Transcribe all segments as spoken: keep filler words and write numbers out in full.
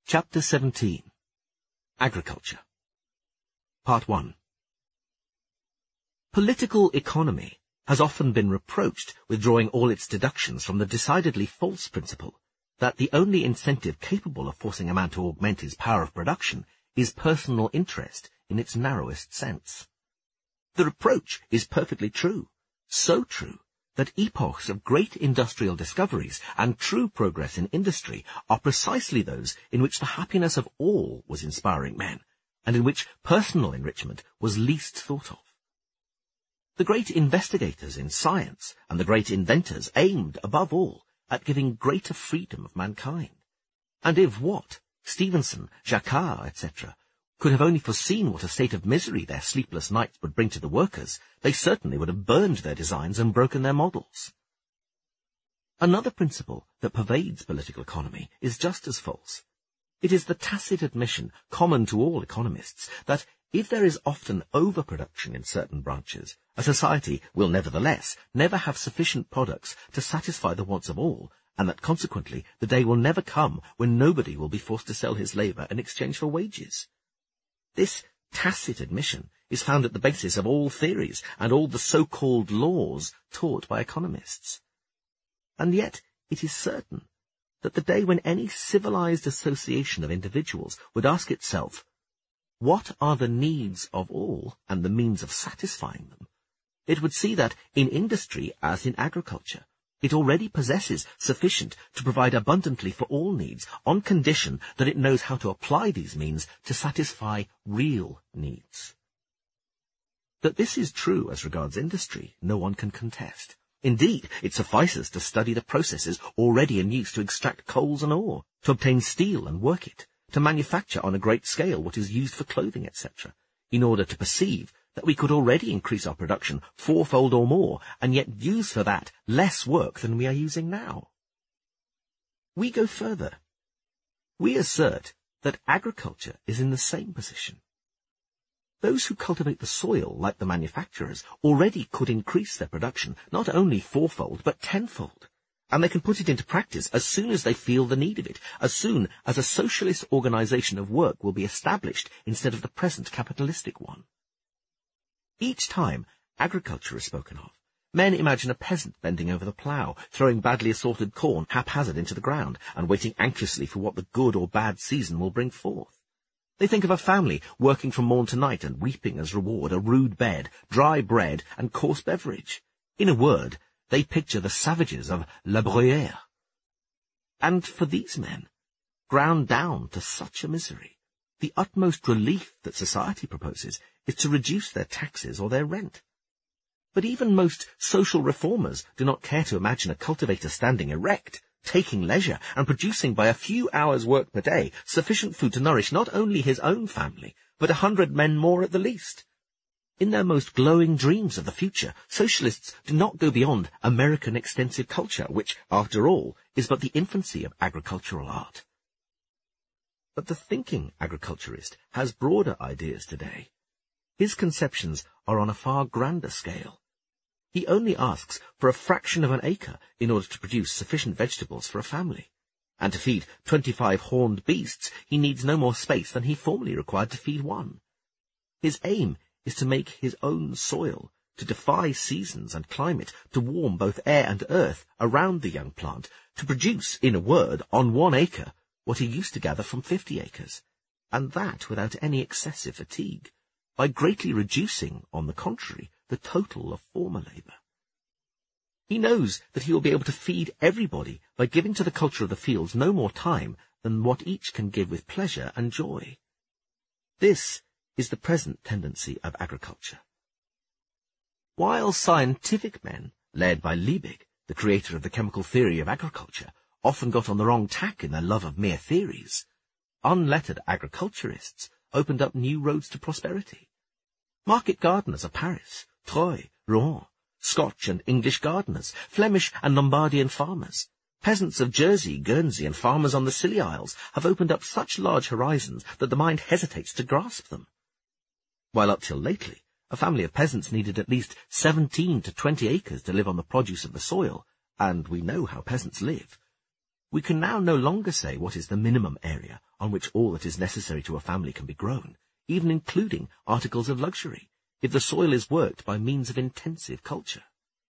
Chapter seventeen. Agriculture. Part one. Political economy has often been reproached with drawing all its deductions from the decidedly false principle that the only incentive capable of forcing a man to augment his power of production is personal interest in its narrowest sense. The reproach is perfectly true, so true that epochs of great industrial discoveries and true progress in industry are precisely those in which the happiness of all was inspiring men, and in which personal enrichment was least thought of. The great investigators in science and the great inventors aimed, above all, at giving greater freedom of mankind. And if Watt, Stephenson, Jacquard, et cetera, could have only foreseen what a state of misery their sleepless nights would bring to the workers, they certainly would have burned their designs and broken their models. Another principle that pervades political economy is just as false. It is the tacit admission, common to all economists, that if there is often overproduction in certain branches, a society will nevertheless never have sufficient products to satisfy the wants of all, and that consequently the day will never come when nobody will be forced to sell his labour in exchange for wages. This tacit admission is found at the basis of all theories and all the so-called laws taught by economists. And yet it is certain that the day when any civilized association of individuals would ask itself, what are the needs of all and the means of satisfying them, it would see that in industry, as in agriculture, it already possesses sufficient to provide abundantly for all needs, on condition that it knows how to apply these means to satisfy real needs. That this is true as regards industry, no one can contest. Indeed, it suffices to study the processes already in use to extract coals and ore, to obtain steel and work it, to manufacture on a great scale what is used for clothing, et cetera, in order to perceive that we could already increase our production fourfold or more, and yet use for that less work than we are using now. We go further. We assert that agriculture is in the same position. Those who cultivate the soil, like the manufacturers, already could increase their production not only fourfold, but tenfold, and they can put it into practice as soon as they feel the need of it, as soon as a socialist organization of work will be established instead of the present capitalistic one. Each time agriculture is spoken of, men imagine a peasant bending over the plough, throwing badly assorted corn haphazard into the ground, and waiting anxiously for what the good or bad season will bring forth. They think of a family working from morn to night and reaping as reward a rude bed, dry bread, and coarse beverage. In a word, they picture the savages of La Bruyere. And for these men, ground down to such a misery, the utmost relief that society proposes is to reduce their taxes or their rent. But even most social reformers do not care to imagine a cultivator standing erect, taking leisure, and producing by a few hours' work per day sufficient food to nourish not only his own family, but a hundred men more at the least. In their most glowing dreams of the future, socialists do not go beyond American extensive culture, which, after all, is but the infancy of agricultural art. But the thinking agriculturist has broader ideas today. His conceptions are on a far grander scale. He only asks for a fraction of an acre in order to produce sufficient vegetables for a family. And to feed twenty-five horned beasts, he needs no more space than he formerly required to feed one. His aim is to make his own soil, to defy seasons and climate, to warm both air and earth around the young plant, to produce, in a word, on one acre, what he used to gather from fifty acres, and that without any excessive fatigue, by greatly reducing, on the contrary, the total of former labour. He knows that he will be able to feed everybody by giving to the culture of the fields no more time than what each can give with pleasure and joy. This is the present tendency of agriculture. While scientific men, led by Liebig, the creator of the chemical theory of agriculture, often got on the wrong tack in their love of mere theories, unlettered agriculturists opened up new roads to prosperity. Market gardeners of Paris, Troyes, Rouen, Scotch and English gardeners, Flemish and Lombardian farmers, peasants of Jersey, Guernsey, and farmers on the Scilly Isles have opened up such large horizons that the mind hesitates to grasp them. While up till lately, a family of peasants needed at least seventeen to twenty acres to live on the produce of the soil, and we know how peasants live. We can now no longer say what is the minimum area on which all that is necessary to a family can be grown, even including articles of luxury, if the soil is worked by means of intensive culture.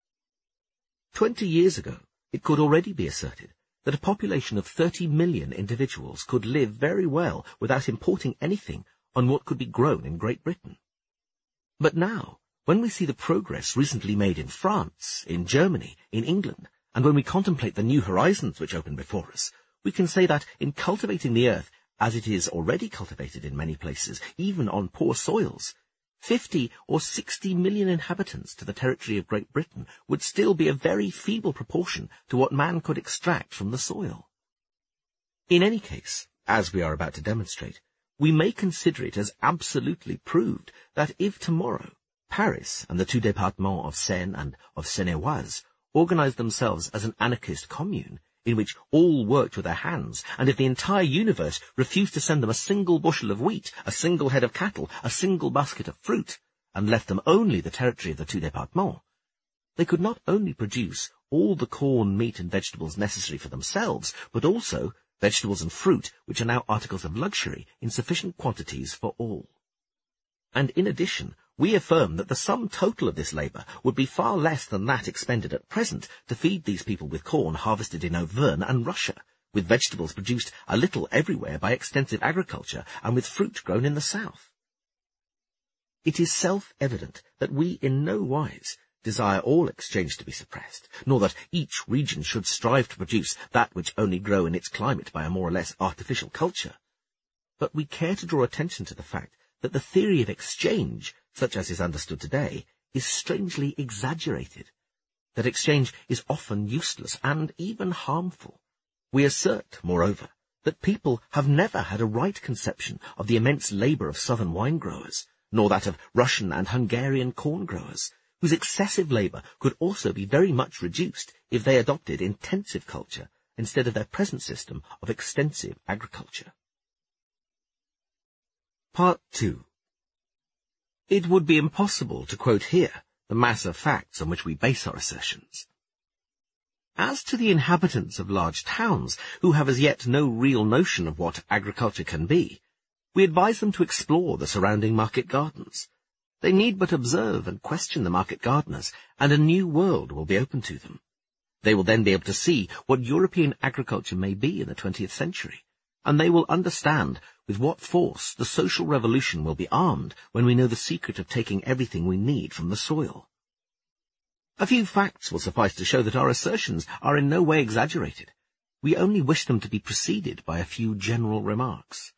Twenty years ago, it could already be asserted that a population of thirty million individuals could live very well without importing anything on what could be grown in Great Britain. But now, when we see the progress recently made in France, in Germany, in England, and when we contemplate the new horizons which open before us, we can say that in cultivating the earth as it is already cultivated in many places, even on poor soils, fifty or sixty million inhabitants to the territory of Great Britain would still be a very feeble proportion to what man could extract from the soil. In any case, as we are about to demonstrate, we may consider it as absolutely proved that if tomorrow Paris and the two départements of Seine and of Seine-et-Oise organized themselves as an anarchist commune, in which all worked with their hands, and if the entire universe refused to send them a single bushel of wheat, a single head of cattle, a single basket of fruit, and left them only the territory of the two départements, they could not only produce all the corn, meat, and vegetables necessary for themselves, but also vegetables and fruit, which are now articles of luxury, in sufficient quantities for all. And in addition, we affirm that the sum total of this labour would be far less than that expended at present to feed these people with corn harvested in Auvergne and Russia, with vegetables produced a little everywhere by extensive agriculture, and with fruit grown in the south. It is self-evident that we in no wise desire all exchange to be suppressed, nor that each region should strive to produce that which only grow in its climate by a more or less artificial culture. But we care to draw attention to the fact that the theory of exchange, such as is understood today, is strangely exaggerated, that exchange is often useless and even harmful. We assert, moreover, that people have never had a right conception of the immense labour of southern wine growers, nor that of Russian and Hungarian corn growers, whose excessive labour could also be very much reduced if they adopted intensive culture instead of their present system of extensive agriculture. Part two. It would be impossible to quote here the mass of facts on which we base our assertions. As to the inhabitants of large towns, who have as yet no real notion of what agriculture can be, we advise them to explore the surrounding market gardens. They need but observe and question the market gardeners, and a new world will be open to them. They will then be able to see what European agriculture may be in the twentieth century, and they will understand with what force the social revolution will be armed when we know the secret of taking everything we need from the soil. A few facts will suffice to show that our assertions are in no way exaggerated. We only wish them to be preceded by a few general remarks.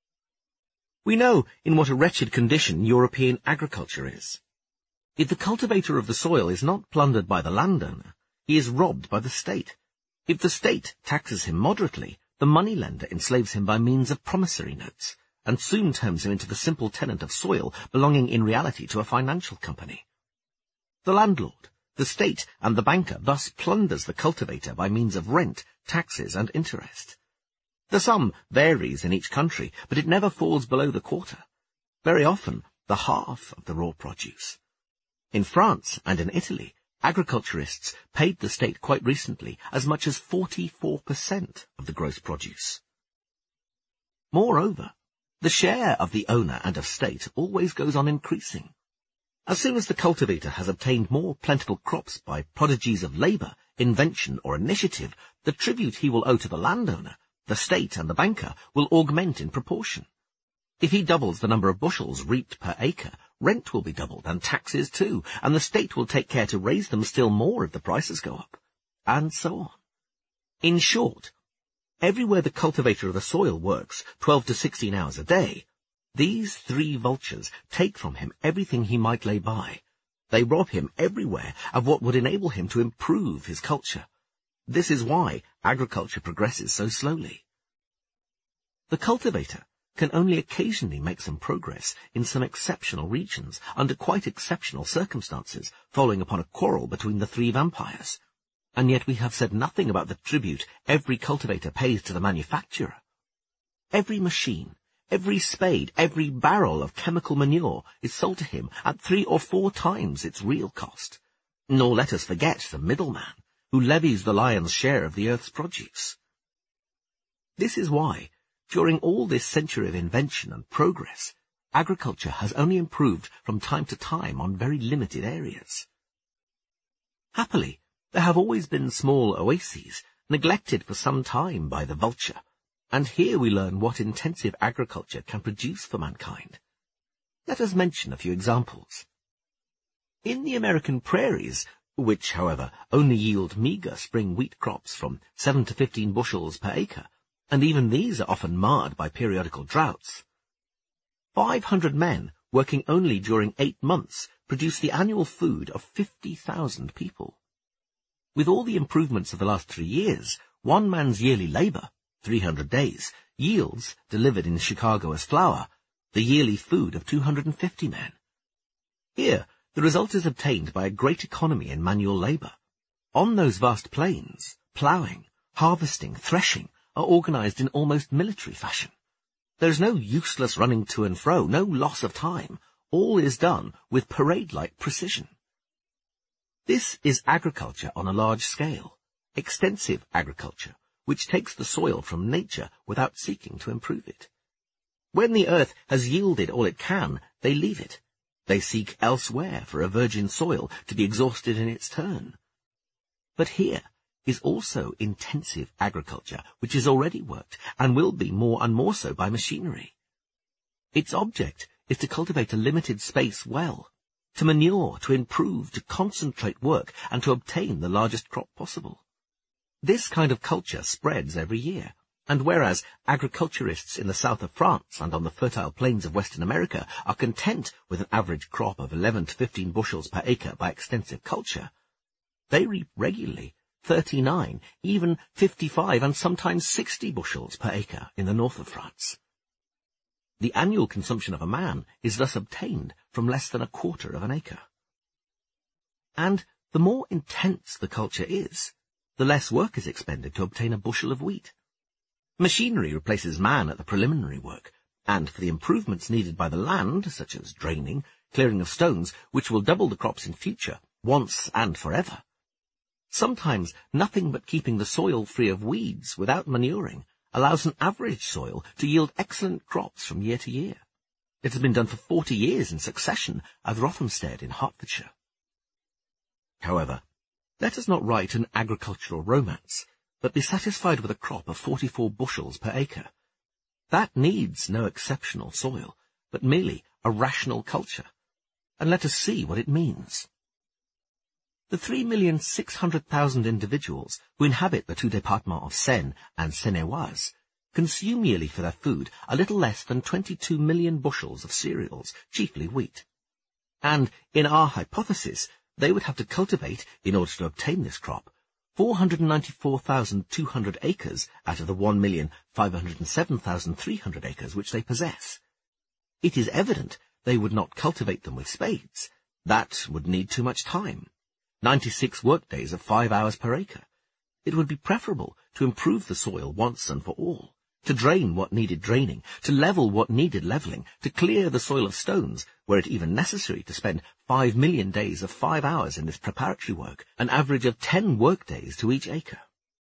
We know in what a wretched condition European agriculture is. If the cultivator of the soil is not plundered by the landowner, he is robbed by the state. If the state taxes him moderately, the moneylender enslaves him by means of promissory notes, and soon turns him into the simple tenant of soil belonging in reality to a financial company. The landlord, the state, and the banker thus plunders the cultivator by means of rent, taxes, and interest. The sum varies in each country, but it never falls below the quarter, very often the half of the raw produce. In France and in Italy, agriculturists paid the state quite recently as much as forty-four percent of the gross produce. Moreover, the share of the owner and of state always goes on increasing. As soon as the cultivator has obtained more plentiful crops by prodigies of labour, invention, or initiative, the tribute he will owe to the landowner, the state, and the banker will augment in proportion. If he doubles the number of bushels reaped per acre, rent will be doubled, and taxes too, and the state will take care to raise them still more if the prices go up, and so on. In short, everywhere the cultivator of the soil works twelve to sixteen hours a day, these three vultures take from him everything he might lay by. They rob him everywhere of what would enable him to improve his culture. This is why agriculture progresses so slowly. The cultivator can only occasionally make some progress in some exceptional regions, under quite exceptional circumstances, following upon a quarrel between the three vampires. And yet we have said nothing about the tribute every cultivator pays to the manufacturer. Every machine, every spade, every barrel of chemical manure is sold to him at three or four times its real cost. Nor let us forget the middleman, who levies the lion's share of the earth's produce. This is why, during all this century of invention and progress, agriculture has only improved from time to time on very limited areas. Happily, there have always been small oases, neglected for some time by the vulture, and here we learn what intensive agriculture can produce for mankind. Let us mention a few examples. In the American prairies, which, however, only yield meagre spring wheat crops from seven to fifteen bushels per acre, and even these are often marred by periodical droughts, five hundred men, working only during eight months, produce the annual food of fifty thousand people. With all the improvements of the last three years, one man's yearly labor, three hundred days, yields, delivered in Chicago as flour, the yearly food of two hundred fifty men. Here, the result is obtained by a great economy in manual labor. On those vast plains, ploughing, harvesting, threshing are organized in almost military fashion. There is no useless running to and fro, no loss of time. All is done with parade-like precision. This is agriculture on a large scale, extensive agriculture, which takes the soil from nature without seeking to improve it. When the earth has yielded all it can, they leave it. They seek elsewhere for a virgin soil to be exhausted in its turn. But here is also intensive agriculture, which is already worked and will be more and more so by machinery. Its object is to cultivate a limited space well, to manure, to improve, to concentrate work, and to obtain the largest crop possible. This kind of culture spreads every year, and whereas agriculturists in the south of France and on the fertile plains of Western America are content with an average crop of eleven to fifteen bushels per acre by extensive culture, they reap regularly thirty-nine, even fifty-five, and sometimes sixty bushels per acre in the north of France. The annual consumption of a man is thus obtained from less than a quarter of an acre. And the more intense the culture is, the less work is expended to obtain a bushel of wheat. Machinery replaces man at the preliminary work, and for the improvements needed by the land, such as draining, clearing of stones, which will double the crops in future, once and forever. Sometimes nothing but keeping the soil free of weeds without manuring allows an average soil to yield excellent crops from year to year. It has been done for forty years in succession at Rothamsted in Hertfordshire. However, let us not write an agricultural romance, but be satisfied with a crop of forty-four bushels per acre. That needs no exceptional soil, but merely a rational culture. And let us see what it means. The three million six hundred thousand individuals who inhabit the two départements of Seine and Seine-et-Oise consume yearly for their food a little less than twenty-two million bushels of cereals, chiefly wheat. And in our hypothesis, they would have to cultivate, in order to obtain this crop, four hundred ninety-four thousand two hundred acres out of the one million five hundred seven thousand three hundred acres which they possess. It is evident they would not cultivate them with spades. That would need too much time. ninety-six workdays of five hours per acre. It would be preferable to improve the soil once and for all, to drain what needed draining, to level what needed leveling, to clear the soil of stones, were it even necessary to spend five million days of five hours in this preparatory work, an average of ten workdays to each acre.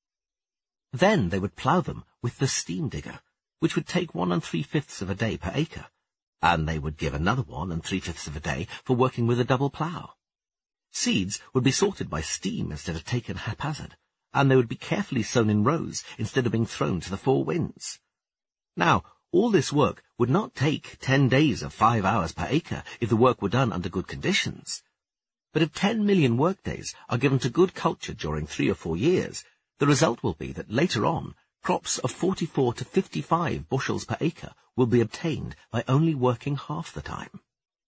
Then they would plough them with the steam digger, which would take one and three-fifths of a day per acre, and they would give another one and three-fifths of a day for working with a double plough. Seeds would be sorted by steam instead of taken haphazard, and they would be carefully sown in rows instead of being thrown to the four winds. Now, all this work would not take ten days of five hours per acre if the work were done under good conditions. But if ten million workdays are given to good culture during three or four years, the result will be that later on, crops of forty-four to fifty-five bushels per acre will be obtained by only working half the time.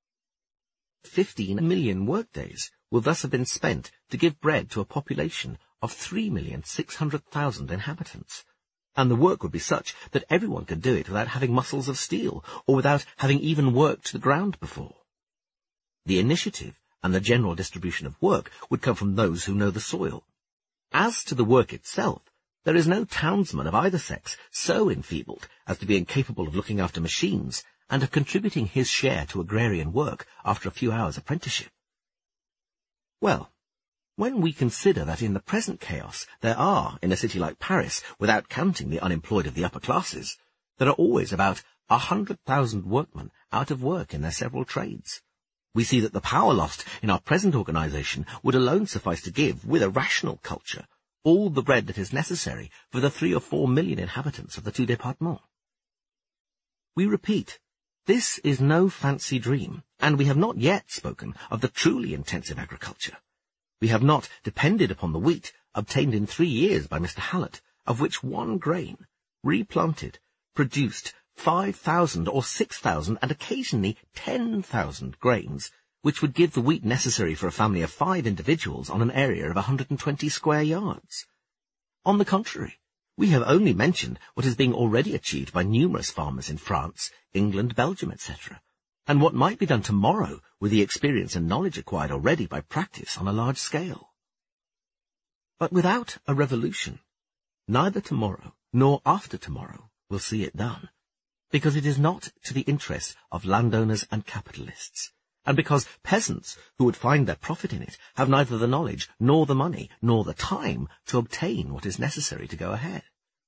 Fifteen million workdays will thus have been spent to give bread to a population of three million six hundred thousand inhabitants, and the work would be such that everyone could do it without having muscles of steel, or without having even worked the ground before. The initiative and the general distribution of work would come from those who know the soil. As to the work itself, there is no townsman of either sex so enfeebled as to be incapable of looking after machines and of contributing his share to agrarian work after a few hours' apprenticeship. Well, When we consider that in the present chaos there are, in a city like Paris, without counting the unemployed of the upper classes, there are always about a hundred thousand workmen out of work in their several trades, we see that the power lost in our present organization would alone suffice to give, with a rational culture, all the bread that is necessary for the three or four million inhabitants of the two départements. We repeat, this is no fancy dream, and we have not yet spoken of the truly intensive agriculture. We have not depended upon the wheat obtained in three years by Mister Hallett, of which one grain, replanted, produced five thousand or six thousand and occasionally ten thousand grains, which would give the wheat necessary for a family of five individuals on an area of one hundred twenty square yards. On the contrary, we have only mentioned what is being already achieved by numerous farmers in France, England, Belgium, et cetera, and what might be done tomorrow with the experience and knowledge acquired already by practice on a large scale. But without a revolution, neither tomorrow nor after tomorrow will see it done, because it is not to the interest of landowners and capitalists, and because peasants who would find their profit in it have neither the knowledge nor the money nor the time to obtain what is necessary to go ahead.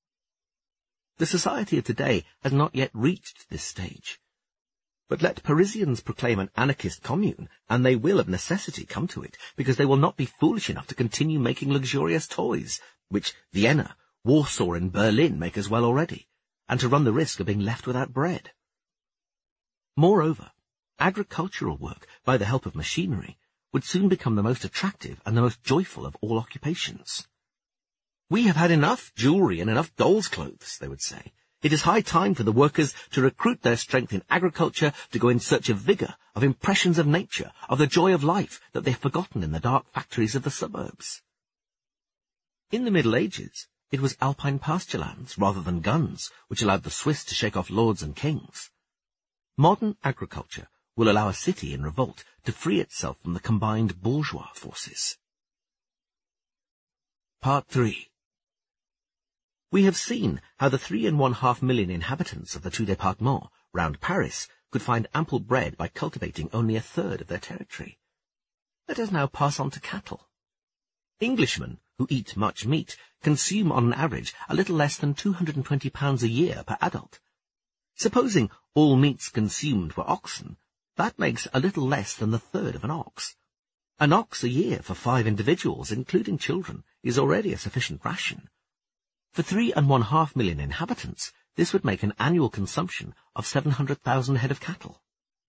The society of today has not yet reached this stage. But let Parisians proclaim an anarchist commune, and they will of necessity come to it, because they will not be foolish enough to continue making luxurious toys, which Vienna, Warsaw, and Berlin make as well already, and to run the risk of being left without bread. Moreover, agricultural work, by the help of machinery, would soon become the most attractive and the most joyful of all occupations. We have had enough jewellery and enough dolls' clothes, they would say. It is high time for the workers to recruit their strength in agriculture, to go in search of vigour, of impressions of nature, of the joy of life that they have forgotten in the dark factories of the suburbs. In the Middle Ages, it was alpine pasture lands rather than guns which allowed the Swiss to shake off lords and kings. Modern agriculture will allow a city in revolt to free itself from the combined bourgeois forces. Part three. We have seen how the three and one half million inhabitants of the two départements round Paris could find ample bread by cultivating only a third of their territory. Let us now pass on to cattle. Englishmen, who eat much meat, consume on an average a little less than two hundred twenty pounds a year per adult. Supposing all meats consumed were oxen, that makes a little less than the third of an ox. An ox a year for five individuals, including children, is already a sufficient ration. For three and one half million inhabitants, this would make an annual consumption of seven hundred thousand head of cattle.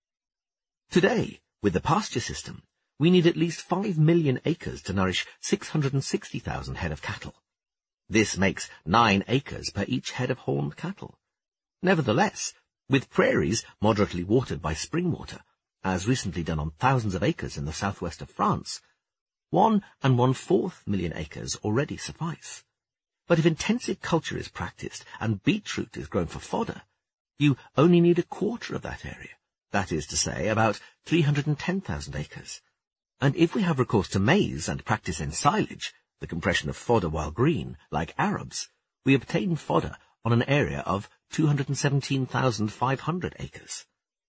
Today, with the pasture system, we need at least five million acres to nourish six hundred sixty thousand head of cattle. This makes nine acres per each head of horned cattle. Nevertheless, with prairies moderately watered by spring water, as recently done on thousands of acres in the southwest of France, one and one-fourth million acres already suffice. But if intensive culture is practiced and beetroot is grown for fodder, you only need a quarter of that area, that is to say, about three hundred ten thousand acres. And if we have recourse to maize and practice ensilage, the compression of fodder while green, like Arabs, we obtain fodder on an area of two hundred seventeen thousand five hundred acres.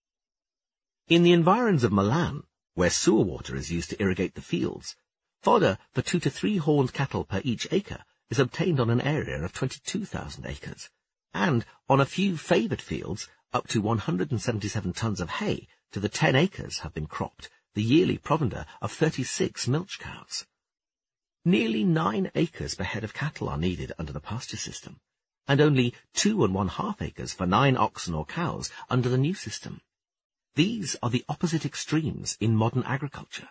In the environs of Milan, where sewer water is used to irrigate the fields, fodder for two to three horned cattle per each acre is obtained on an area of twenty-two thousand acres, and on a few favoured fields up to one hundred seventy-seven tons of hay to the ten acres have been cropped, the yearly provender of thirty-six milch cows. Nearly nine acres per head of cattle are needed under the pasture system, and only two and one-half acres for nine oxen or cows under the new system. These are the opposite extremes in modern agriculture.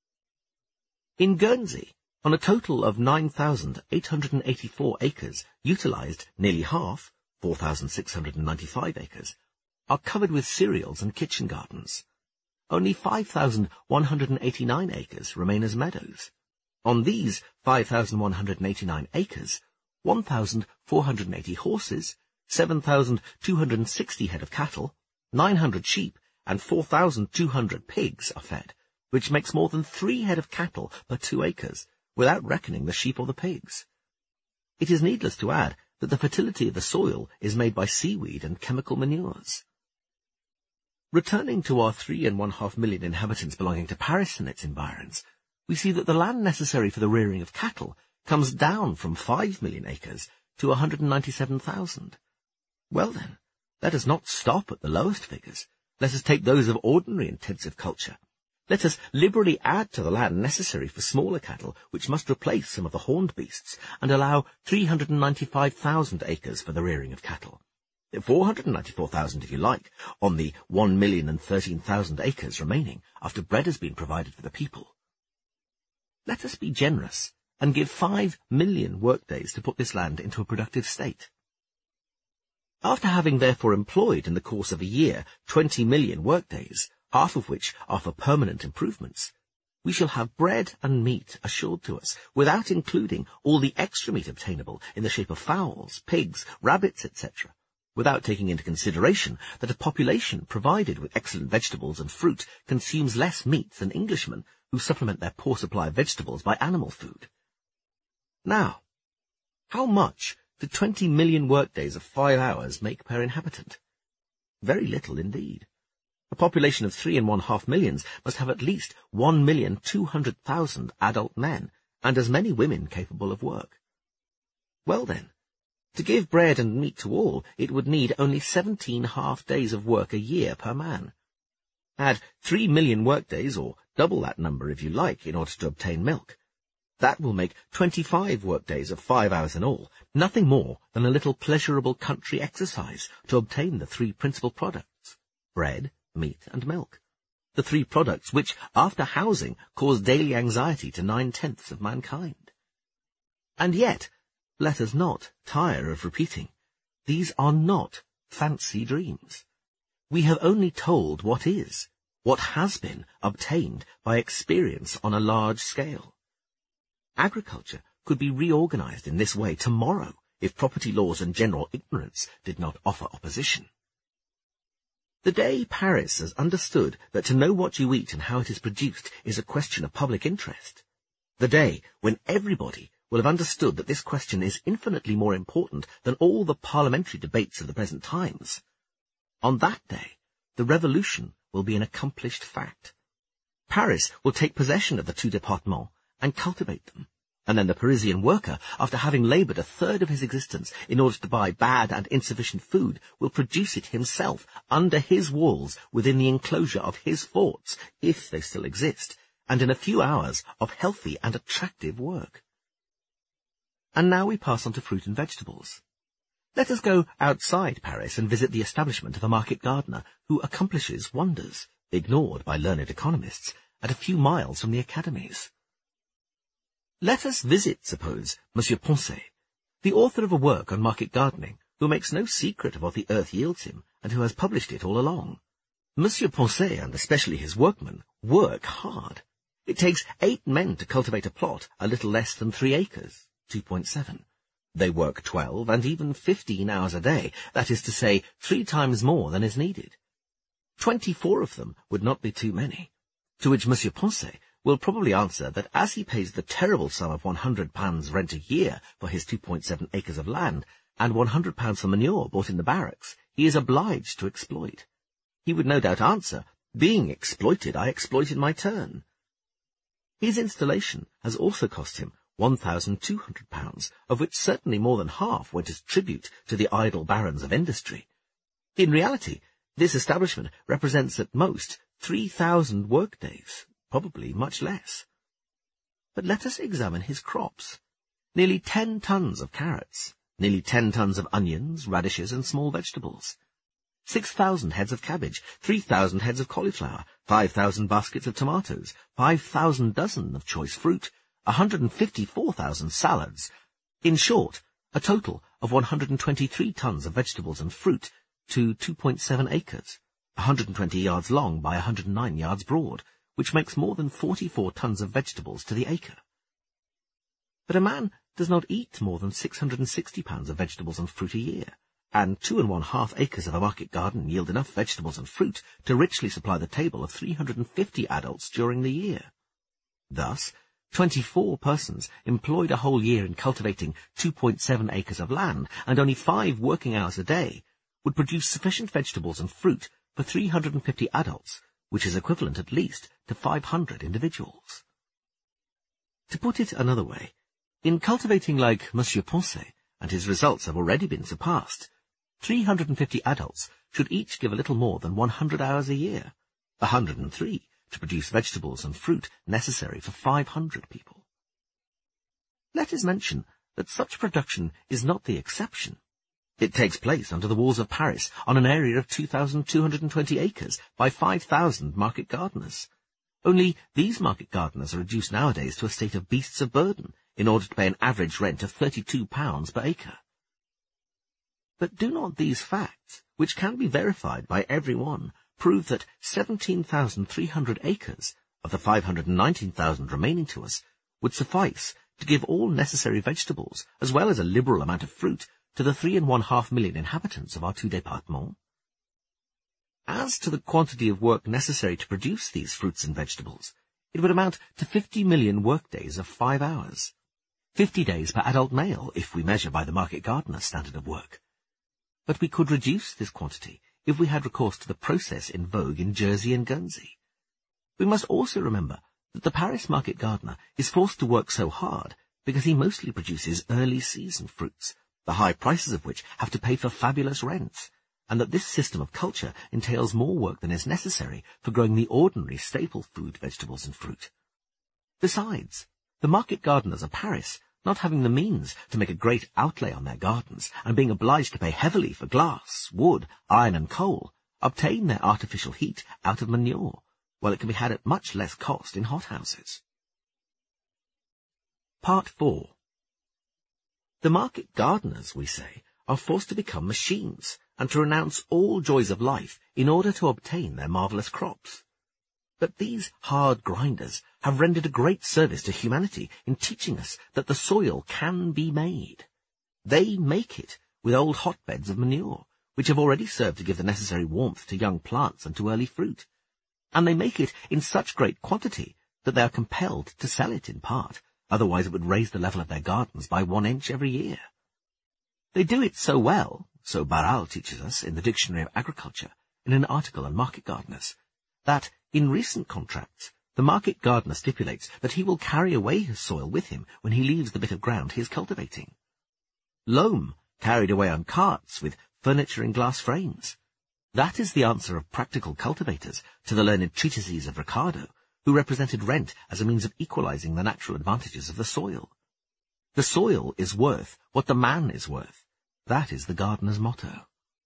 In Guernsey, on a total of nine thousand eight hundred eighty-four acres utilised, nearly half, four thousand six hundred ninety-five acres, are covered with cereals and kitchen gardens. Only five thousand one hundred eighty-nine acres remain as meadows. On these five thousand one hundred eighty-nine acres, one thousand four hundred eighty horses, seven thousand two hundred sixty head of cattle, nine hundred sheep, and four thousand two hundred pigs are fed, which makes more than three head of cattle per two acres, without reckoning the sheep or the pigs. It is needless to add that the fertility of the soil is made by seaweed and chemical manures. Returning to our three and one half million inhabitants belonging to Paris and its environs, we see that the land necessary for the rearing of cattle comes down from five million acres to one hundred ninety-seven thousand. Well then, let us not stop at the lowest figures. Let us take those of ordinary intensive culture. Let us liberally add to the land necessary for smaller cattle, which must replace some of the horned beasts, and allow three hundred ninety-five thousand acres for the rearing of cattle. four hundred ninety-four thousand, if you like, on the one million and thirteen thousand acres remaining after bread has been provided for the people. Let us be generous and give five million workdays to put this land into a productive state. After having therefore employed in the course of a year twenty million workdays, half of which are for permanent improvements, we shall have bread and meat assured to us, without including all the extra meat obtainable in the shape of fowls, pigs, rabbits, et cetera, without taking into consideration that a population provided with excellent vegetables and fruit consumes less meat than Englishmen who supplement their poor supply of vegetables by animal food. Now, how much do twenty million workdays of five hours make per inhabitant? Very little indeed. A population of three and one half millions must have at least one million two hundred thousand adult men, and as many women capable of work. Well then, to give bread and meat to all, it would need only seventeen half days of work a year per man. Add three million workdays, or double that number if you like, in order to obtain milk. That will make twenty-five workdays of five hours in all, nothing more than a little pleasurable country exercise to obtain the three principal products, bread, meat, and milk. The three products which, after housing, cause daily anxiety to nine-tenths of mankind. And yet, let us not tire of repeating, these are not fancy dreams. We have only told what is, what has been obtained by experience on a large scale. Agriculture could be reorganized in this way tomorrow if property laws and general ignorance did not offer opposition. The day Paris has understood that to know what you eat and how it is produced is a question of public interest, the day when everybody will have understood that this question is infinitely more important than all the parliamentary debates of the present times, on that day the revolution will be an accomplished fact. Paris will take possession of the two départements and cultivate them, and then the Parisian worker, after having laboured a third of his existence in order to buy bad and insufficient food, will produce it himself under his walls within the enclosure of his forts, if they still exist, and in a few hours of healthy and attractive work. And now we pass on to fruit and vegetables. Let us go outside Paris and visit the establishment of a market gardener who accomplishes wonders, ignored by learned economists, at a few miles from the academies. Let us visit, suppose, Monsieur Poncet, the author of a work on market gardening, who makes no secret of what the earth yields him, and who has published it all along. Monsieur Poncet, and especially his workmen, work hard. It takes eight men to cultivate a plot a little less than three acres, two point seven. They work twelve and even fifteen hours a day, that is to say, three times more than is needed. Twenty-four of them would not be too many, to which Monsieur Poncet will probably answer that as he pays the terrible sum of one hundred pounds rent a year for his two point seven acres of land, and one hundred pounds for manure bought in the barracks, he is obliged to exploit. He would no doubt answer, being exploited, I exploit in my turn. His installation has also cost him one thousand two hundred pounds, of which certainly more than half went as tribute to the idle barons of industry. In reality, this establishment represents at most three thousand workdays, probably much less. But let us examine his crops. Nearly ten tons of carrots, nearly ten tons of onions, radishes, and small vegetables. Six thousand heads of cabbage, three thousand heads of cauliflower, five thousand baskets of tomatoes, five thousand dozen of choice fruit, one hundred and fifty-four thousand salads. In short, a total of one hundred and twenty-three tons of vegetables and fruit to two point seven acres, one hundred and twenty yards long by one hundred and nine yards broad, which makes more than forty-four tons of vegetables to the acre. But a man does not eat more than six hundred and sixty pounds of vegetables and fruit a year, and two and one half acres of a market garden yield enough vegetables and fruit to richly supply the table of three hundred and fifty adults during the year. Thus, twenty-four persons employed a whole year in cultivating two point seven acres of land, and only five working hours a day, would produce sufficient vegetables and fruit for three hundred and fifty adults, which is equivalent at least to five hundred individuals. To put it another way, in cultivating like Monsieur Poncet, and his results have already been surpassed, three hundred fifty adults should each give a little more than one hundred hours a year, one hundred three to produce vegetables and fruit necessary for five hundred people. Let us mention that such production is not the exception. It takes place under the walls of Paris on an area of two thousand two hundred twenty acres by five thousand market gardeners. Only these market gardeners are reduced nowadays to a state of beasts of burden in order to pay an average rent of thirty-two pounds per acre. But do not these facts, which can be verified by every one, prove that seventeen thousand three hundred acres of the five hundred nineteen thousand remaining to us would suffice to give all necessary vegetables, as well as a liberal amount of fruit, to the three and one half million inhabitants of our two départements? As to the quantity of work necessary to produce these fruits and vegetables, it would amount to fifty million workdays of five hours. Fifty days per adult male, if we measure by the market gardener's standard of work. But we could reduce this quantity if we had recourse to the process in vogue in Jersey and Guernsey. We must also remember that the Paris market gardener is forced to work so hard because he mostly produces early season fruits, the high prices of which have to pay for fabulous rents, and that this system of culture entails more work than is necessary for growing the ordinary staple food, vegetables and fruit. Besides, the market gardeners of Paris, not having the means to make a great outlay on their gardens, and being obliged to pay heavily for glass, wood, iron and coal, obtain their artificial heat out of manure, while it can be had at much less cost in hothouses. Part four. The market gardeners, we say, are forced to become machines, and to renounce all joys of life in order to obtain their marvellous crops. But these hard grinders have rendered a great service to humanity in teaching us that the soil can be made. They make it with old hotbeds of manure, which have already served to give the necessary warmth to young plants and to early fruit. And they make it in such great quantity that they are compelled to sell it in part, otherwise it would raise the level of their gardens by one inch every year. They do it so well, so Barral teaches us in the Dictionary of Agriculture, in an article on market gardeners, that in recent contracts the market gardener stipulates that he will carry away his soil with him when he leaves the bit of ground he is cultivating. Loam carried away on carts with furniture in glass frames. That is the answer of practical cultivators to the learned treatises of Ricardo, who represented rent as a means of equalizing the natural advantages of the soil. The soil is worth what the man is worth. That is the gardener's motto.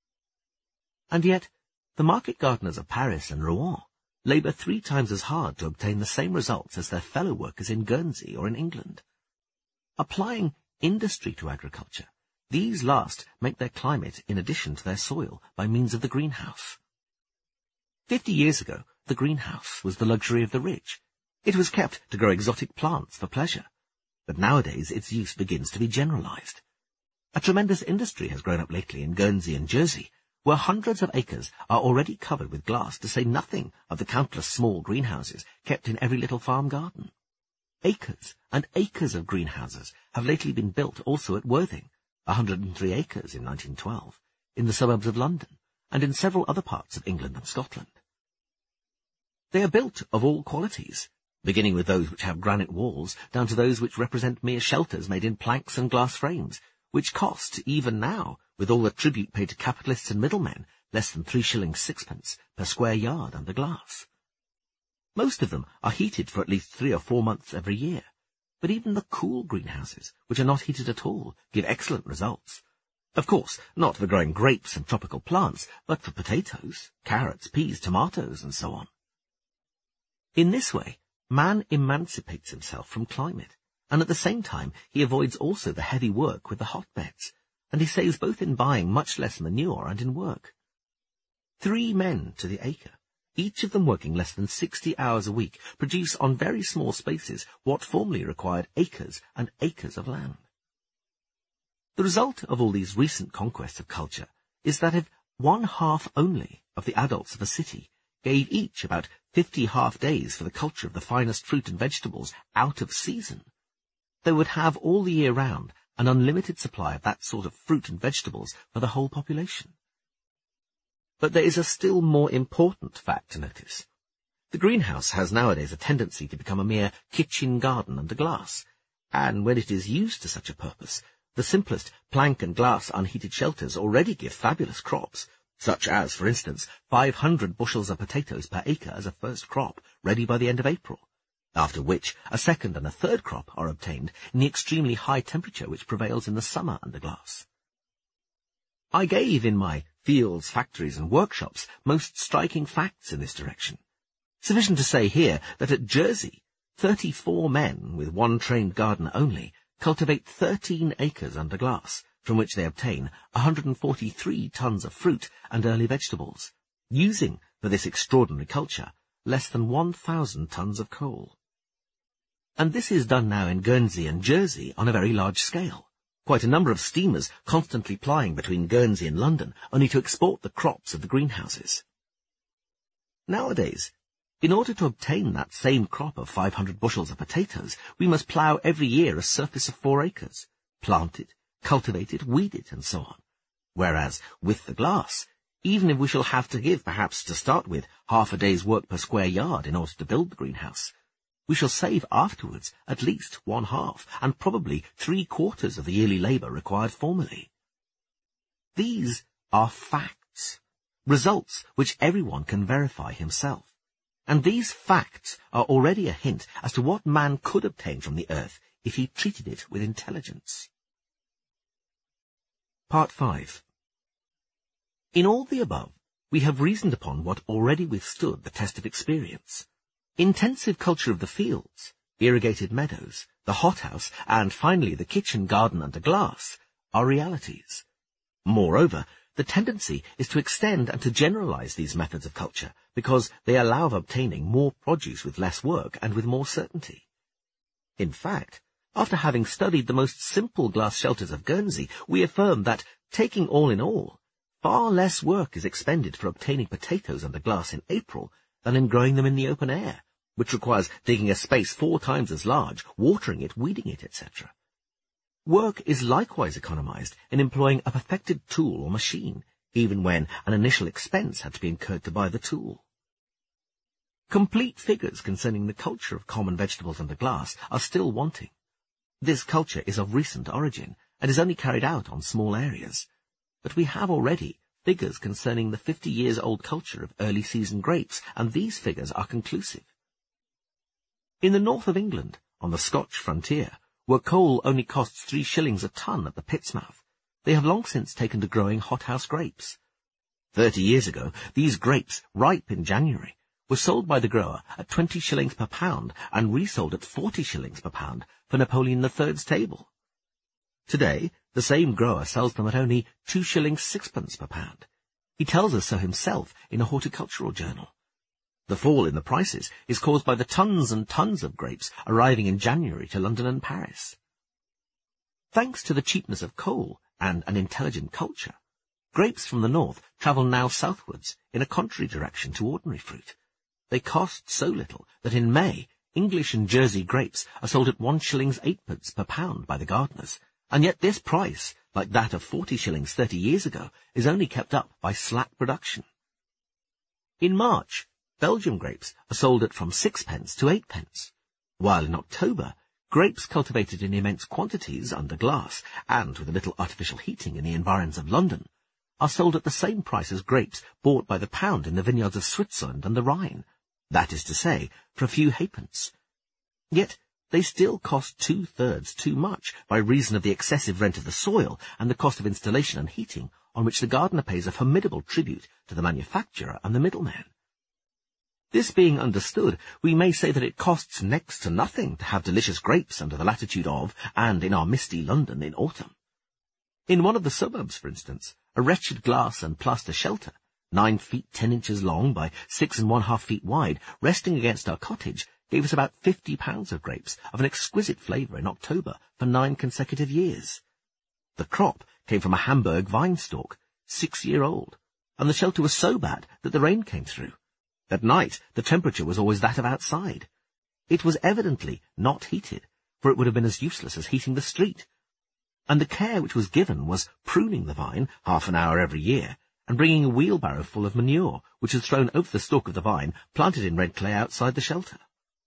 And yet, the market gardeners of Paris and Rouen labour three times as hard to obtain the same results as their fellow workers in Guernsey or in England. Applying industry to agriculture, these last make their climate in addition to their soil by means of the greenhouse. Fifty years ago, the greenhouse was the luxury of the rich. It was kept to grow exotic plants for pleasure, but nowadays its use begins to be generalized. A tremendous industry has grown up lately in Guernsey and Jersey, where hundreds of acres are already covered with glass, to say nothing of the countless small greenhouses kept in every little farm garden. Acres and acres of greenhouses have lately been built also at Worthing, one hundred three acres in nineteen twelve, in the suburbs of London, and in several other parts of England and Scotland. They are built of all qualities, beginning with those which have granite walls, down to those which represent mere shelters made in planks and glass frames, which cost, even now, with all the tribute paid to capitalists and middlemen, less than three shillings sixpence per square yard under glass. Most of them are heated for at least three or four months every year, but even the cool greenhouses, which are not heated at all, give excellent results. Of course, not for growing grapes and tropical plants, but for potatoes, carrots, peas, tomatoes, and so on. In this way, man emancipates himself from climate, and at the same time he avoids also the heavy work with the hotbeds, and he saves both in buying much less manure and in work. Three men to the acre, each of them working less than sixty hours a week, produce on very small spaces what formerly required acres and acres of land. The result of all these recent conquests of culture is that if one half only of the adults of a city gave each about fifty half-days for the culture of the finest fruit and vegetables out of season, they would have all the year round an unlimited supply of that sort of fruit and vegetables for the whole population. But there is a still more important fact to notice. The greenhouse has nowadays a tendency to become a mere kitchen garden under glass, and when it is used to such a purpose, the simplest plank and glass unheated shelters already give fabulous crops, such as, for instance, five hundred bushels of potatoes per acre as a first crop, ready by the end of April, after which a second and a third crop are obtained in the extremely high temperature which prevails in the summer under glass. I gave in my fields, factories, and workshops most striking facts in this direction. Sufficient to say here that at Jersey, thirty-four men, with one trained gardener only, cultivate thirteen acres under glass, from which they obtain one hundred forty-three tons of fruit and early vegetables, using, for this extraordinary culture, less than one thousand tons of coal. And this is done now in Guernsey and Jersey on a very large scale. Quite a number of steamers constantly plying between Guernsey and London, only to export the crops of the greenhouses. Nowadays, in order to obtain that same crop of five hundred bushels of potatoes, we must plough every year a surface of four acres, plant it, cultivate it, weed it, and so on. Whereas, with the glass, even if we shall have to give, perhaps to start with, half a day's work per square yard in order to build the greenhouse, we shall save afterwards at least one half, and probably three quarters of the yearly labour required formerly. These are facts, results which everyone can verify himself. And these facts are already a hint as to what man could obtain from the earth if he treated it with intelligence. Part five. In all the above, we have reasoned upon what already withstood the test of experience. Intensive culture of the fields, irrigated meadows, the hothouse, and finally the kitchen garden under glass are realities. Moreover, the tendency is to extend and to generalize these methods of culture, because they allow of obtaining more produce with less work and with more certainty. In fact, after having studied the most simple glass shelters of Guernsey, we affirm that, taking all in all, far less work is expended for obtaining potatoes under glass in April than in growing them in the open air, which requires digging a space four times as large, watering it, weeding it, et cetera. Work is likewise economized in employing a perfected tool or machine, even when an initial expense had to be incurred to buy the tool. Complete figures concerning the culture of common vegetables under glass are still wanting. This culture is of recent origin, and is only carried out on small areas. But we have already figures concerning the fifty years old culture of early season grapes, and these figures are conclusive. In the north of England, on the Scotch frontier, where coal only costs three shillings a ton at the pit's mouth, they have long since taken to growing hothouse grapes. Thirty years ago, these grapes, ripe in January, were sold by the grower at twenty shillings per pound and resold at forty shillings per pound for Napoleon the Third's table. Today, the same grower sells them at only two shillings sixpence per pound. He tells us so himself in a horticultural journal. The fall in the prices is caused by the tons and tons of grapes arriving in January to London and Paris. Thanks to the cheapness of coal and an intelligent culture, grapes from the north travel now southwards in a contrary direction to ordinary fruit. They cost so little that in May, English and Jersey grapes are sold at one shillings eightpence per pound by the gardeners, and yet this price, like that of forty shillings thirty years ago, is only kept up by slack production. In March, Belgium grapes are sold at from sixpence to eightpence, while in October, grapes cultivated in immense quantities under glass and with a little artificial heating in the environs of London are sold at the same price as grapes bought by the pound in the vineyards of Switzerland and the Rhine, that is to say, for a few halfpence. Yet they still cost two-thirds too much by reason of the excessive rent of the soil and the cost of installation and heating, on which the gardener pays a formidable tribute to the manufacturer and the middleman. This being understood, we may say that it costs next to nothing to have delicious grapes under the latitude of, and in our misty London in autumn. In one of the suburbs, for instance, a wretched glass and plaster shelter, nine feet ten inches long by six and one half feet wide, resting against our cottage, gave us about fifty pounds of grapes of an exquisite flavour in October for nine consecutive years. The crop came from a Hamburg vine stalk, six-year-old, and the shelter was so bad that the rain came through. At night, the temperature was always that of outside. It was evidently not heated, for it would have been as useless as heating the street. And the care which was given was pruning the vine half an hour every year, and bringing a wheelbarrow full of manure, which is thrown over the stalk of the vine planted in red clay outside the shelter.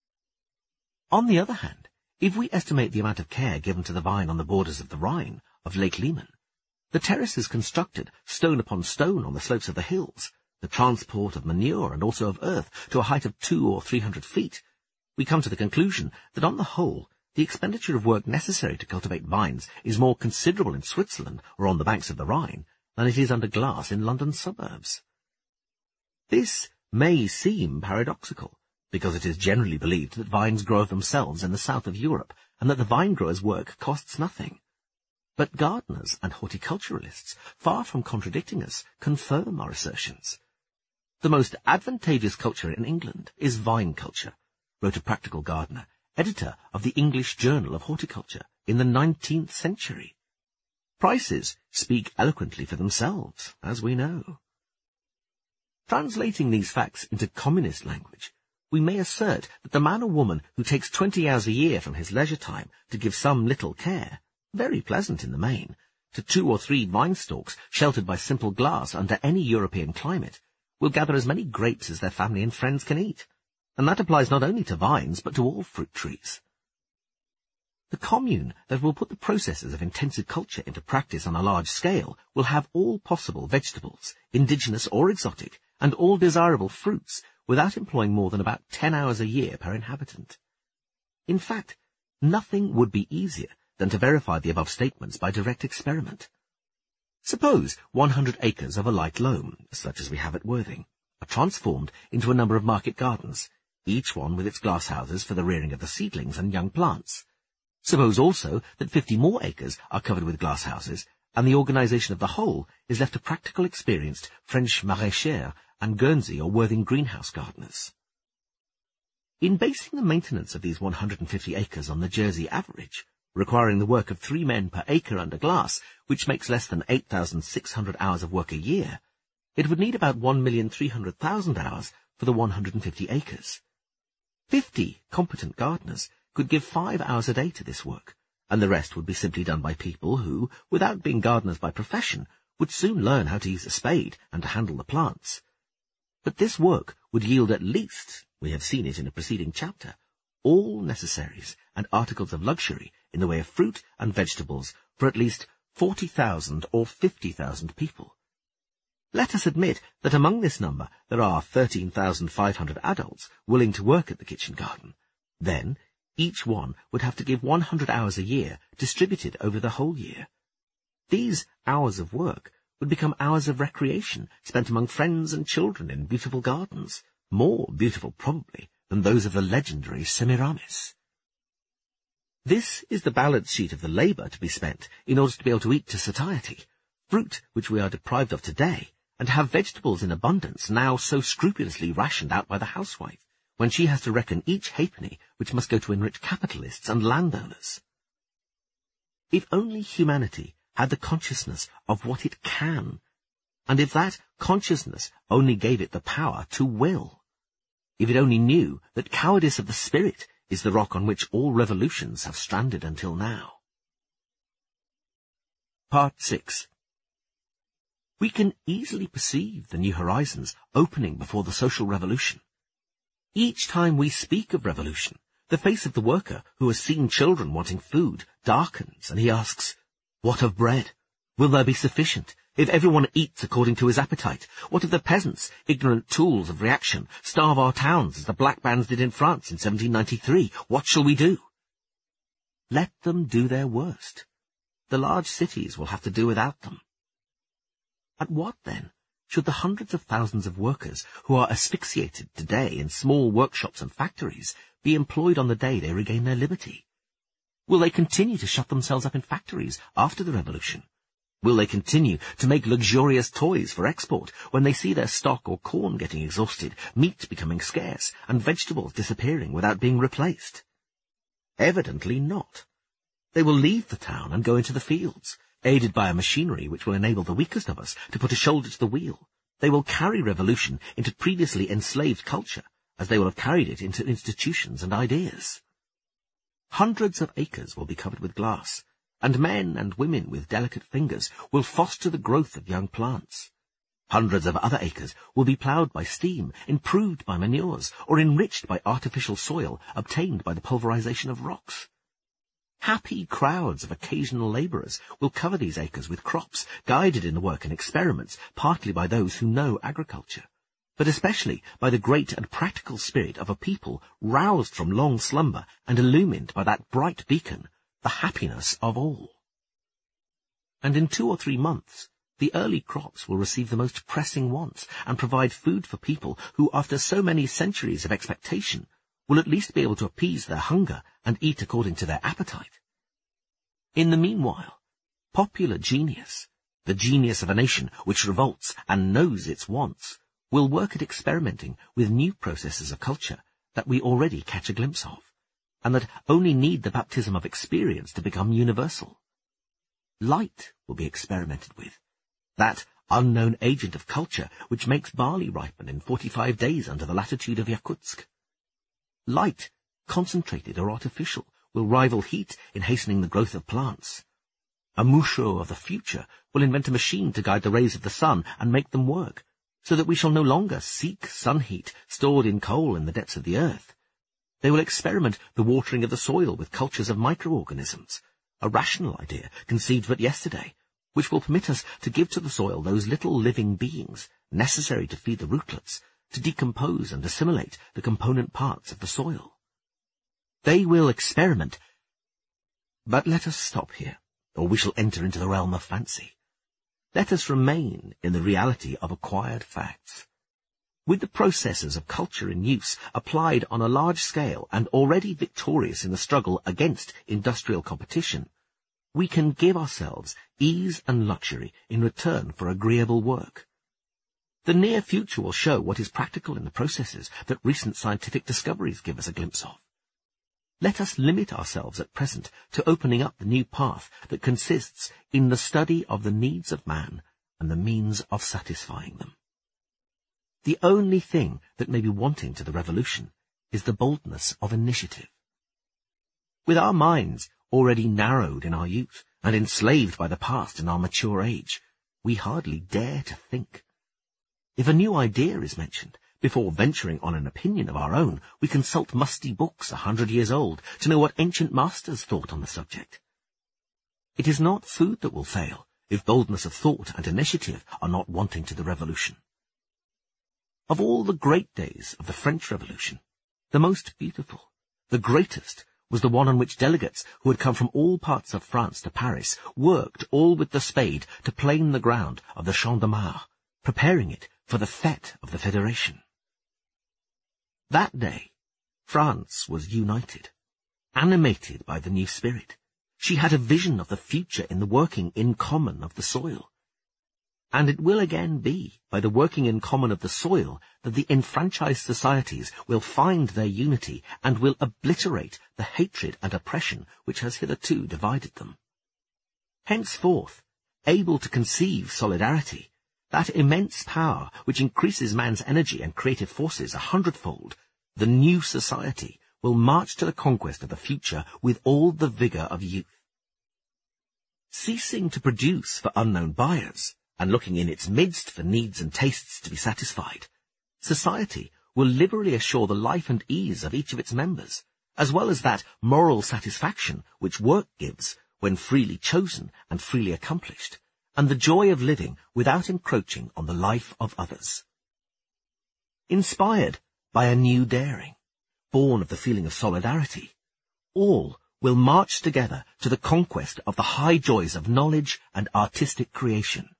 On the other hand, if we estimate the amount of care given to the vine on the borders of the Rhine, of Lake Leman, the terraces constructed stone upon stone on the slopes of the hills, the transport of manure and also of earth to a height of two or three hundred feet, we come to the conclusion that on the whole, the expenditure of work necessary to cultivate vines is more considerable in Switzerland or on the banks of the Rhine than it is under glass in London suburbs. This may seem paradoxical, because it is generally believed that vines grow of themselves in the south of Europe, and that the vine grower's work costs nothing. But gardeners and horticulturalists, far from contradicting us, confirm our assertions. The most advantageous culture in England is vine culture, wrote a practical gardener, editor of the English Journal of Horticulture in the nineteenth century. Prices speak eloquently for themselves, as we know. Translating these facts into communist language, we may assert that the man or woman who takes twenty hours a year from his leisure time to give some little care, very pleasant in the main, to two or three vine stalks sheltered by simple glass under any European climate, will gather as many grapes as their family and friends can eat, and that applies not only to vines but to all fruit trees. The commune that will put the processes of intensive culture into practice on a large scale will have all possible vegetables, indigenous or exotic, and all desirable fruits, without employing more than about ten hours a year per inhabitant. In fact, nothing would be easier than to verify the above statements by direct experiment. Suppose one hundred acres of a light loam, such as we have at Worthing, are transformed into a number of market gardens, each one with its glasshouses for the rearing of the seedlings and young plants. Suppose also that fifty more acres are covered with glasshouses, and the organization of the whole is left to practical experienced French maraîchers and Guernsey or Worthing greenhouse gardeners. In basing the maintenance of these one hundred fifty acres on the Jersey average, requiring the work of three men per acre under glass, which makes less than eight thousand six hundred hours of work a year, it would need about one million three hundred thousand hours for the one hundred fifty acres. Fifty competent gardeners could give five hours a day to this work, and the rest would be simply done by people who, without being gardeners by profession, would soon learn how to use a spade and to handle the plants. But this work would yield at least, we have seen it in a preceding chapter, all necessaries and articles of luxury in the way of fruit and vegetables for at least forty thousand or fifty thousand people. Let us admit that among this number there are thirteen thousand five hundred adults willing to work at the kitchen garden. Then each one would have to give one hundred hours a year, distributed over the whole year. These hours of work would become hours of recreation spent among friends and children in beautiful gardens, more beautiful probably than those of the legendary Semiramis. This is the balance sheet of the labour to be spent in order to be able to eat to satiety, fruit which we are deprived of today, and have vegetables in abundance now so scrupulously rationed out by the housewife, when she has to reckon each halfpenny which must go to enrich capitalists and landowners. If only humanity had the consciousness of what it can, and if that consciousness only gave it the power to will, if it only knew that cowardice of the spirit is the rock on which all revolutions have stranded until now. Part six. We can easily perceive the new horizons opening before the social revolution. Each time we speak of revolution, the face of the worker who has seen children wanting food darkens, and he asks, "What of bread? Will there be sufficient? If everyone eats according to his appetite, what if the peasants, ignorant tools of reaction, starve our towns as the black bands did in France in seventeen ninety-three? What shall we do?" Let them do their worst. The large cities will have to do without them. At what, then, should the hundreds of thousands of workers who are asphyxiated today in small workshops and factories be employed on the day they regain their liberty? Will they continue to shut themselves up in factories after the revolution? Will they continue to make luxurious toys for export when they see their stock or corn getting exhausted, meat becoming scarce, and vegetables disappearing without being replaced? Evidently not. They will leave the town and go into the fields, aided by a machinery which will enable the weakest of us to put a shoulder to the wheel. They will carry revolution into previously enslaved culture, as they will have carried it into institutions and ideas. Hundreds of acres will be covered with glass, and men and women with delicate fingers will foster the growth of young plants. Hundreds of other acres will be ploughed by steam, improved by manures, or enriched by artificial soil obtained by the pulverization of rocks. Happy crowds of occasional labourers will cover these acres with crops, guided in the work and experiments partly by those who know agriculture, but especially by the great and practical spirit of a people roused from long slumber and illumined by that bright beacon, the happiness of all. And in two or three months, the early crops will receive the most pressing wants and provide food for people who, after so many centuries of expectation, will at least be able to appease their hunger and eat according to their appetite. In the meanwhile, popular genius, the genius of a nation which revolts and knows its wants, will work at experimenting with new processes of culture that we already catch a glimpse of, and that only need the baptism of experience to become universal. Light will be experimented with, that unknown agent of culture which makes barley ripen in forty-five days under the latitude of Yakutsk. Light, concentrated or artificial, will rival heat in hastening the growth of plants. A Mouchot of the future will invent a machine to guide the rays of the sun and make them work, so that we shall no longer seek sun heat stored in coal in the depths of the earth. They will experiment the watering of the soil with cultures of microorganisms, a rational idea conceived but yesterday, which will permit us to give to the soil those little living beings necessary to feed the rootlets, to decompose and assimilate the component parts of the soil. They will experiment. But let us stop here, or we shall enter into the realm of fancy. Let us remain in the reality of acquired facts. With the processes of culture in use, applied on a large scale and already victorious in the struggle against industrial competition, we can give ourselves ease and luxury in return for agreeable work. The near future will show what is practical in the processes that recent scientific discoveries give us a glimpse of. Let us limit ourselves at present to opening up the new path that consists in the study of the needs of man and the means of satisfying them. The only thing that may be wanting to the revolution is the boldness of initiative. With our minds already narrowed in our youth and enslaved by the past in our mature age, we hardly dare to think. If a new idea is mentioned, before venturing on an opinion of our own, we consult musty books a hundred years old to know what ancient masters thought on the subject. It is not food that will fail if boldness of thought and initiative are not wanting to the revolution. Of all the great days of the French Revolution, the most beautiful, the greatest, was the one on which delegates who had come from all parts of France to Paris worked all with the spade to plane the ground of the Champ de Mars, preparing it for the fête of the Federation. That day, France was united, animated by the new spirit. She had a vision of the future in the working in common of the soil. And it will again be by the working in common of the soil that the enfranchised societies will find their unity and will obliterate the hatred and oppression which has hitherto divided them. Henceforth, able to conceive solidarity, that immense power which increases man's energy and creative forces a hundredfold, the new society will march to the conquest of the future with all the vigour of youth. Ceasing to produce for unknown buyers, and looking in its midst for needs and tastes to be satisfied, society will liberally assure the life and ease of each of its members, as well as that moral satisfaction which work gives when freely chosen and freely accomplished, and the joy of living without encroaching on the life of others. Inspired by a new daring, born of the feeling of solidarity, all will march together to the conquest of the high joys of knowledge and artistic creation.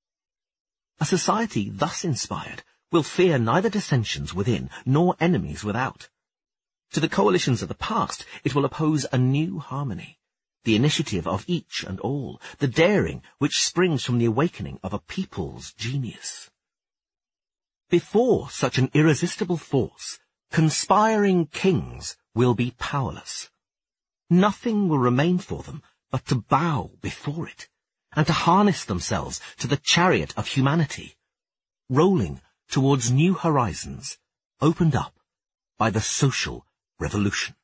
A society thus inspired will fear neither dissensions within nor enemies without. To the coalitions of the past it will oppose a new harmony, the initiative of each and all, the daring which springs from the awakening of a people's genius. Before such an irresistible force, conspiring kings will be powerless. Nothing will remain for them but to bow before it, and to harness themselves to the chariot of humanity, rolling towards new horizons opened up by the social revolution.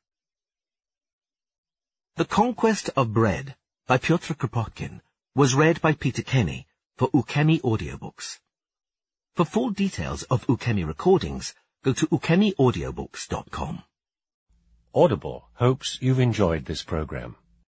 The Conquest of Bread by Piotr Kropotkin was read by Peter Kenny for Ukemi Audiobooks. For full details of Ukemi recordings, go to ukemi audiobooks dot com. Audible hopes you've enjoyed this program.